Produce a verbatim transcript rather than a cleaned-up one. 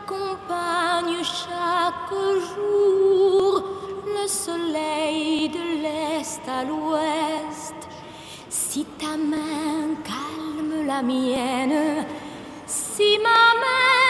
m'accompagne chaque jour, le soleil de l'est à l'ouest. Si ta main calme la mienne, si ma main